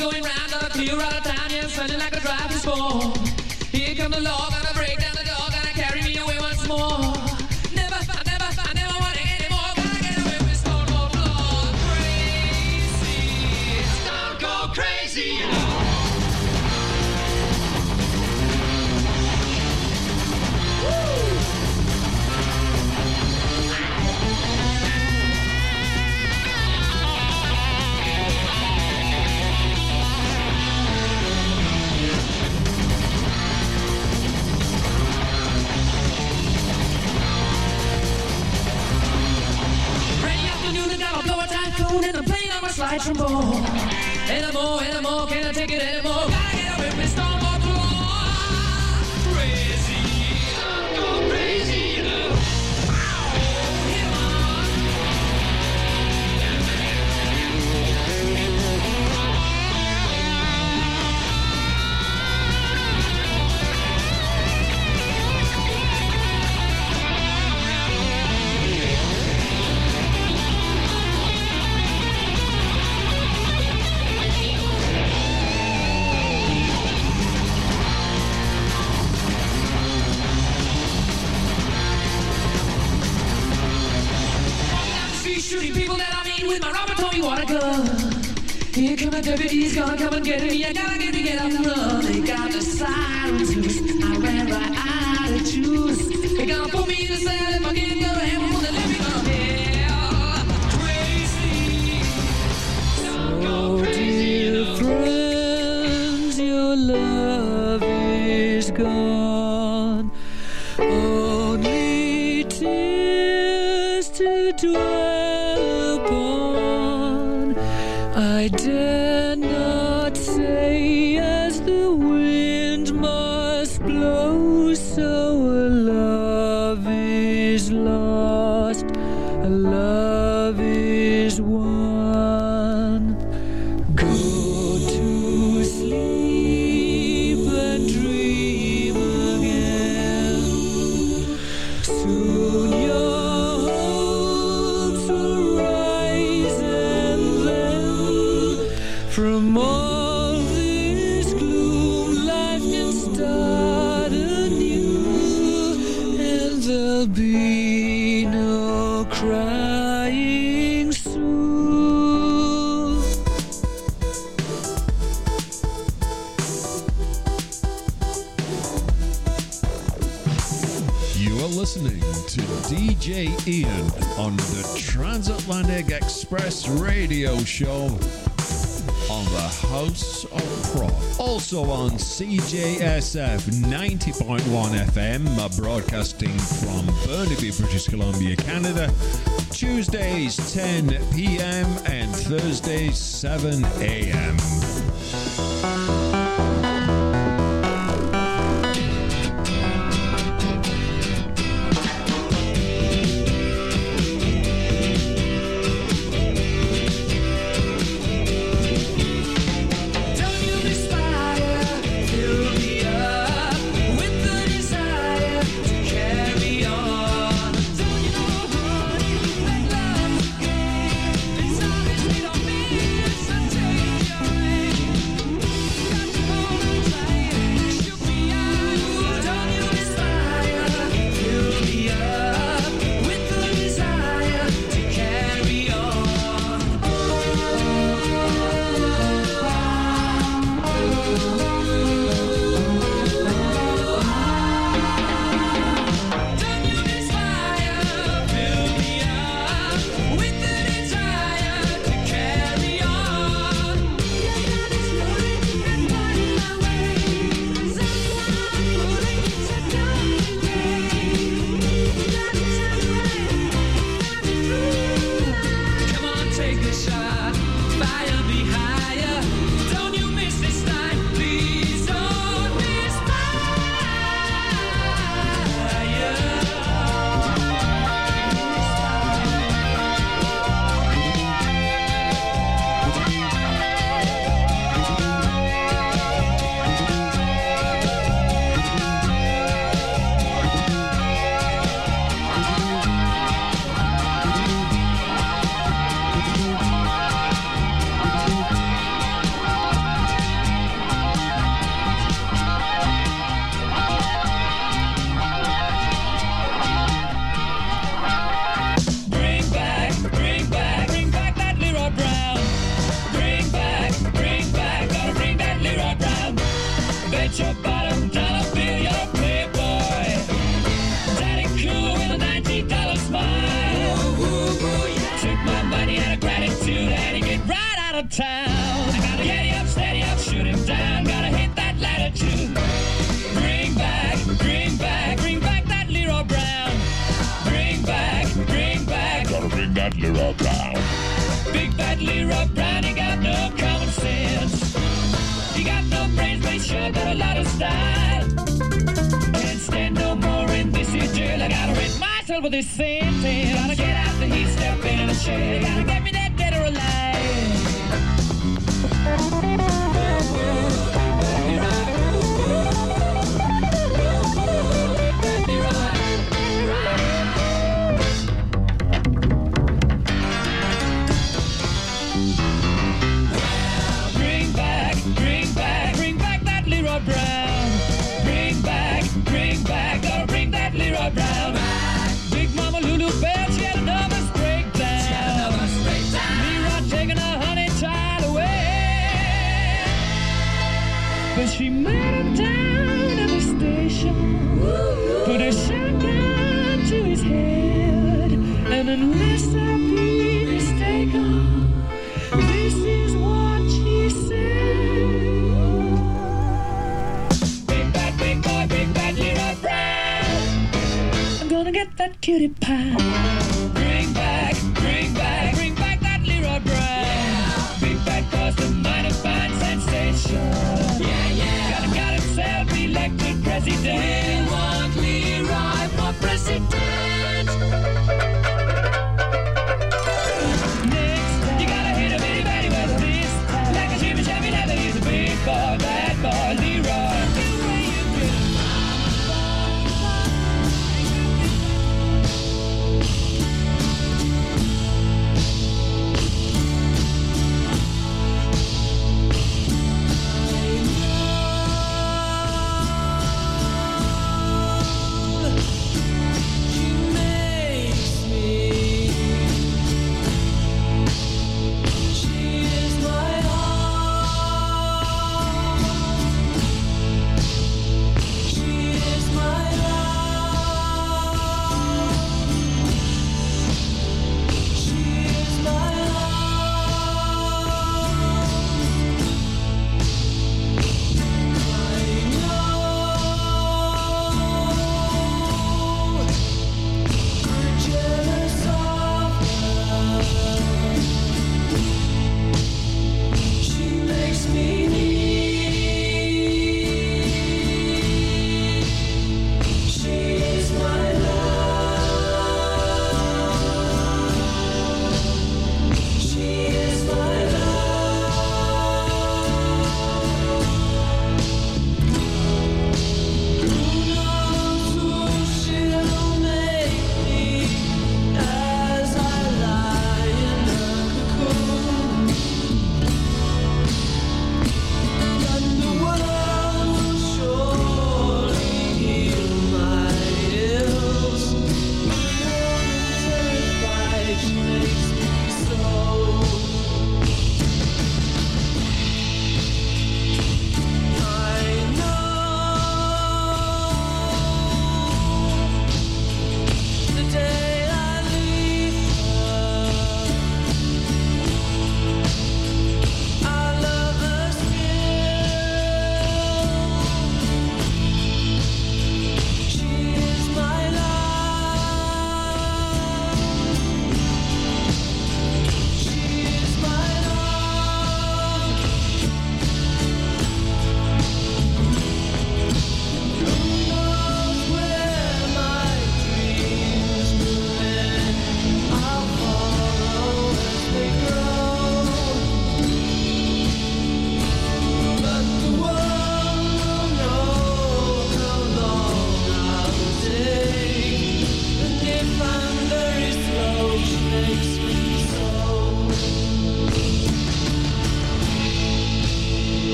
going round, gotta clear out of town, yeah, smelling like a driver's spore. Here come the law, gotta break down the door, gotta carry me away once more. Never want it anymore, gotta get away with Stone Cold Blood. Crazy, Stone Cold Crazy, you know. And I'm playing on my slide trombone. Anymore, can't I take it anymore? Gotta get away from Stone Cold Blood. Crazy, Stone Cold Crazy, you know. Hit 'em on. Shooting people that I mean with my Robert Tommy water gun. Here come the deputies, gonna come and get me. I gotta get up and run. They got the sirens loose. I ran right out of juice. They gonna put me in a cell if I can't go to heaven. Will they let me go to hell? Crazy, so dear friends, your love is gone. Only tears to dwell upon. I dare not say as the wind must blow, so a love is lost, a love is won. Go to sleep and dream again. Soon your hopes will rise, and then from all this gloom life can start anew, and there'll be no crying soon. You are listening to DJ Ian on the Transatlantic Express radio show on the House of Prog. Also on CJSF 90.1 FM, broadcasting from Burnaby, British Columbia, Canada. Tuesdays 10 p.m. and Thursdays 7 a.m. Take your of town. I gotta get up, steady up, shoot him down. Gotta hit that ladder too. Bring back that Leroy Brown. Bring back. Gotta bring that Leroy Brown. Big bad Leroy Brown, he got no common sense. He got no brains, but he sure got a lot of style. Can't stand no more in this here jail. I gotta rid myself of this sentence. Gotta get out the heat, step into the shade. Gotta get me that dead or alive. Bring back that Leroy Brown. Bring back, gotta bring that Leroy Brown. Big Mama Lulu Bell, she had a nervous breakdown. Leroy taking her honey child away. But she met him down at the station, put a shotgun to his head, and unless I be mistaken, this is what she said. Big bad Leroy Brown. I'm gonna get that cutie pie. Bring back that Leroy Brown. Big bad caused a minor fine sensation. Got himself elected president. We want Leroy for president. Next time, you gotta hit him anybody with this time. Like a shimmy shabby leather, he's a big boy, bad boy, Leroy.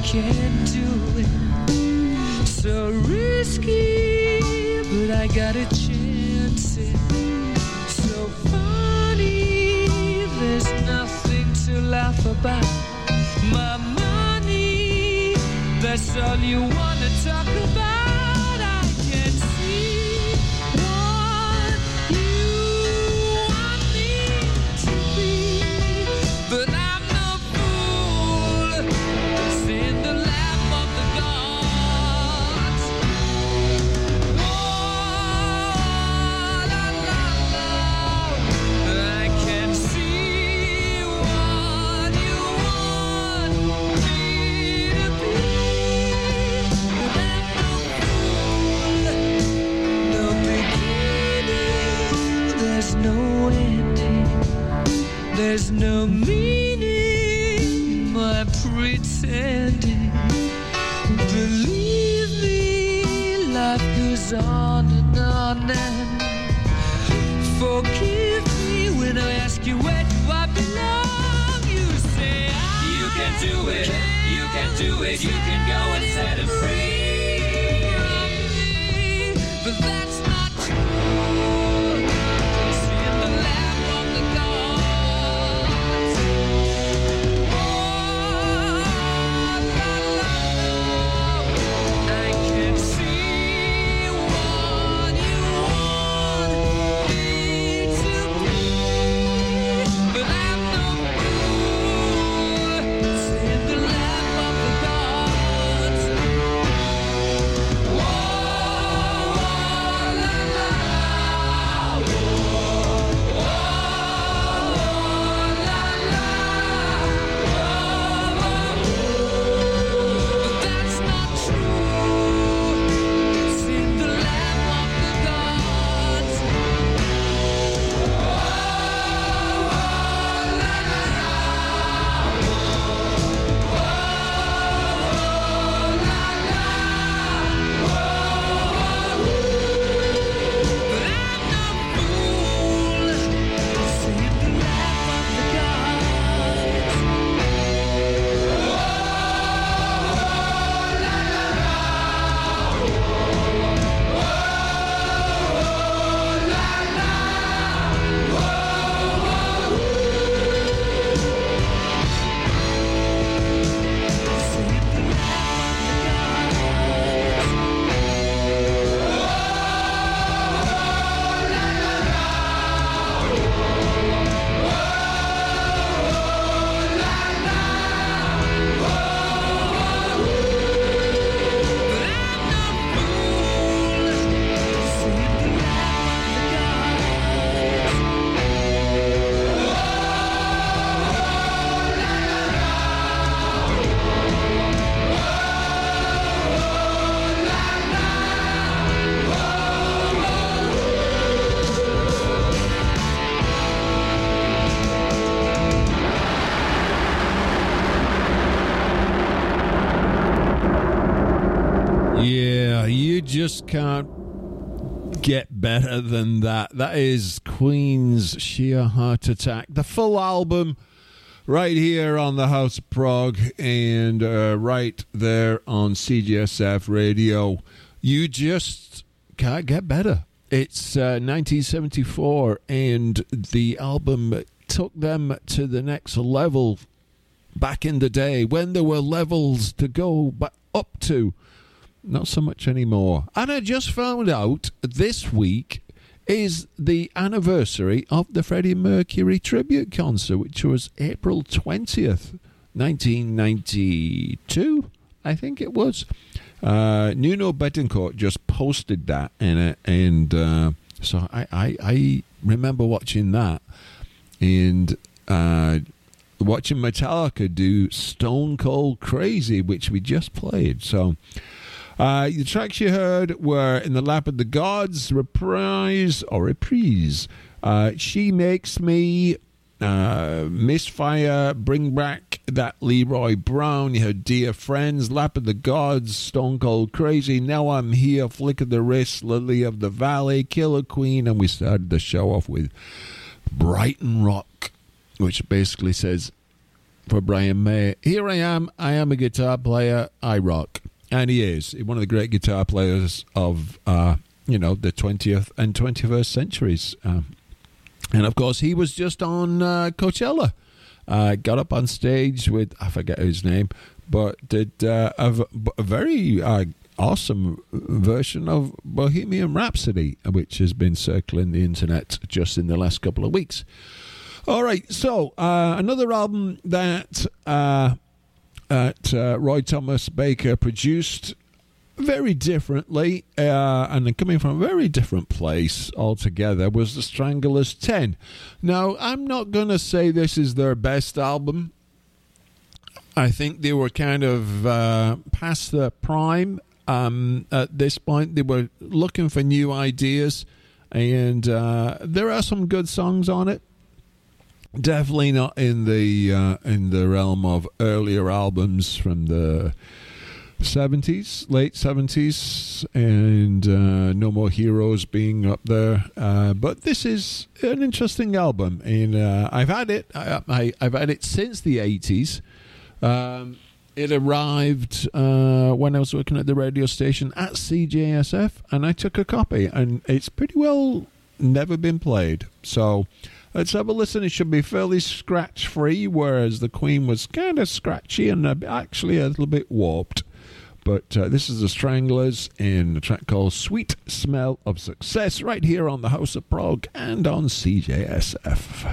can't do it. So risky, but I got a chance it. So funny, there's nothing to laugh about. My money, that's all you wanna talk about. I can see what you want me to be, but I'm no fool. It's in the lap of the gods. Oh, la, la, la. I can see what you want me to be, but I'm no fool. No beginning, there's no ending. There's no meaning in my pretending. Believe me, life goes on and on. And forgive me when I ask you where do I belong. You say you can do it, you can do it, you can go and set it free. But that's not true. It's in the lap of the gods. Oh, la, la, la. I can see what you want me to be, but I'm no fool. It's in the lap of the gods. Whoa, la, la, whoa, la, la, but that's not true. It's in the lap of the gods. But I'm no fool. It's in the lap of the gods. Yeah, you just can't get better than that. That is Queen's Sheer Heart Attack. The full album right here on the House of Prog and right there on CGSF Radio. You just can't get better. It's 1974 and the album took them to the next level back in the day when there were levels to go up to. Not so much anymore. And I just found out this week is the anniversary of the Freddie Mercury tribute concert, which was April 20th, 1992, I think it was. Nuno Betancourt just posted that in it, and so I remember watching that and watching Metallica do Stone Cold Crazy, which we just played. So the tracks you heard were In the Lap of the Gods, Reprise. She Makes Me, Misfire, Bring Back That Leroy Brown. You heard Dear Friends, Lap of the Gods, Stone Cold Crazy, Now I'm Here, Flick of the Wrist, Lily of the Valley, Killer Queen, and we started the show off with Brighton Rock, which basically says for Brian May. Here I am a guitar player, I rock. And he is one of the great guitar players of, the 20th and 21st centuries. And, of course, he was just on Coachella. Got up on stage with, I forget his name, but did a very awesome version of Bohemian Rhapsody, which has been circling the internet just in the last couple of weeks. All right, so another album that Roy Thomas Baker produced very differently and coming from a very different place altogether was The Stranglers 10. Now, I'm not going to say this is their best album. I think they were kind of past their prime at this point. They were looking for new ideas, and there are some good songs on it. Definitely not in the realm of earlier albums from the 70s, late 70s, and No More Heroes being up there. But this is an interesting album, and I've had it. I've had it since the 80s. It arrived when I was working at the radio station at CJSF, and I took a copy, and it's pretty well never been played. So let's have a listen. It should be fairly scratch-free, whereas the Queen was kind of scratchy and actually a little bit warped. But this is the Stranglers in a track called Sweet Smell of Success, right here on the House of Prog and on CJSF.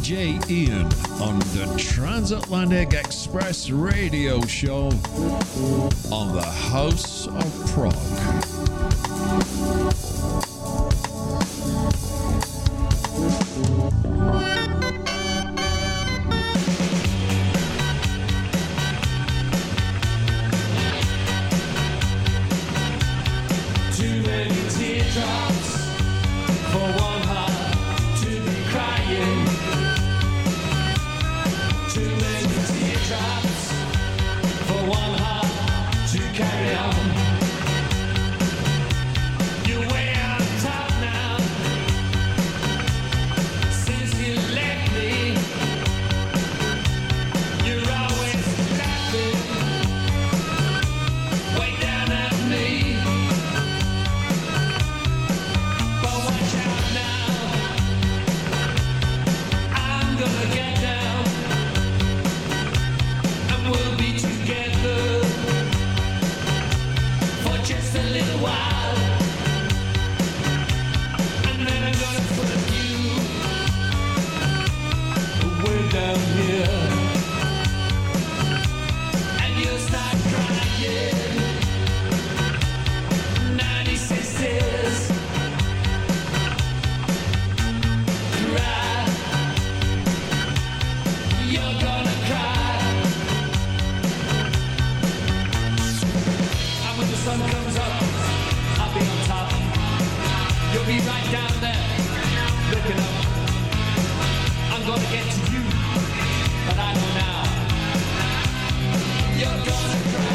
DJ Ian on the Transatlantic Express radio show on the House of Prog. Get to you, but I know now you're gonna cry.